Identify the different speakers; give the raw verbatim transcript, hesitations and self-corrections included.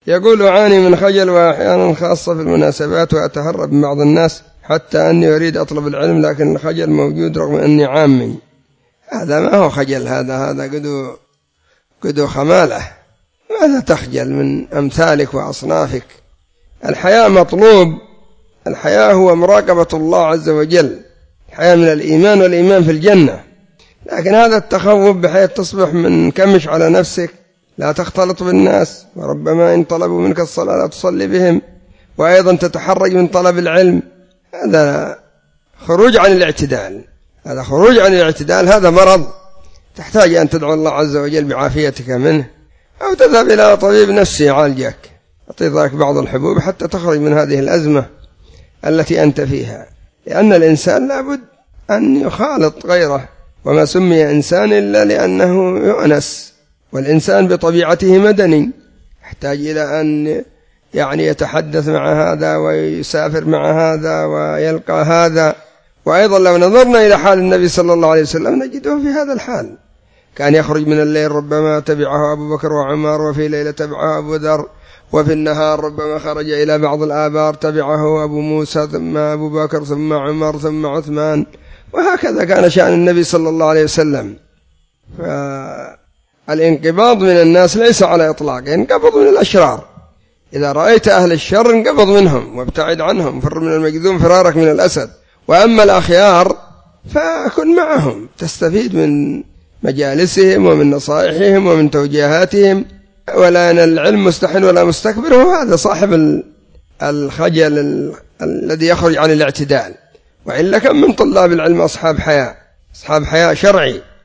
Speaker 1: يقول أعاني من خجل وأحيانا خاصة في المناسبات وأتهرب من بعض الناس حتى أني أريد أطلب العلم لكن الخجل موجود رغم أني عامي. هذا ما هو خجل، هذا هذا قدو قدو خمالة. ماذا تخجل من أمثالك وأصنافك؟ الحياء مطلوب. الحياء هو مراقبة الله عز وجل، الحياء من الإيمان والإيمان في الجنة. لكن هذا التخوف بحيث تصبح من كمش على نفسك، لا تختلط بالناس، وربما إن طلبوا منك الصلاة لا تصلي بهم، وأيضا تتحرج من طلب العلم، هذا خروج عن الاعتدال. هذا خروج عن الاعتدال، هذا مرض تحتاج أن تدعو الله عز وجل بعافيتك منه، أو تذهب إلى طبيب نفسي يعالجك، يعطيك بعض الحبوب حتى تخرج من هذه الأزمة التي أنت فيها. لأن الإنسان لابد أن يخالط غيره، وما سمي إنسان إلا لأنه يؤنس، والإنسان بطبيعته مدني، يحتاج إلى أن يعني يتحدث مع هذا ويسافر مع هذا ويلقى هذا. وأيضا لو نظرنا إلى حال النبي صلى الله عليه وسلم نجده في هذا الحال، كان يخرج من الليل ربما تبعه أبو بكر وعمر، وفي ليلة تبعه أبو ذر، وفي النهار ربما خرج إلى بعض الآبار تبعه أبو موسى ثم أبو بكر ثم عمر ثم عثمان، وهكذا كان شأن النبي صلى الله عليه وسلم. فالانقباض من الناس ليس على إطلاق، انقبض من الأشرار. إذا رأيت أهل الشر انقبض منهم وابتعد عنهم، فر من المجذوم فرارك من الأسد. وأما الأخيار فكن معهم، تستفيد من مجالسهم ومن نصائحهم ومن توجيهاتهم. ولا أن العلم مستحن ولا مستكبر، وهذا صاحب الخجل ال... الذي يخرج عن الاعتدال. وإلا كم من طلاب العلم أصحاب حياء، أصحاب حياء شرعي،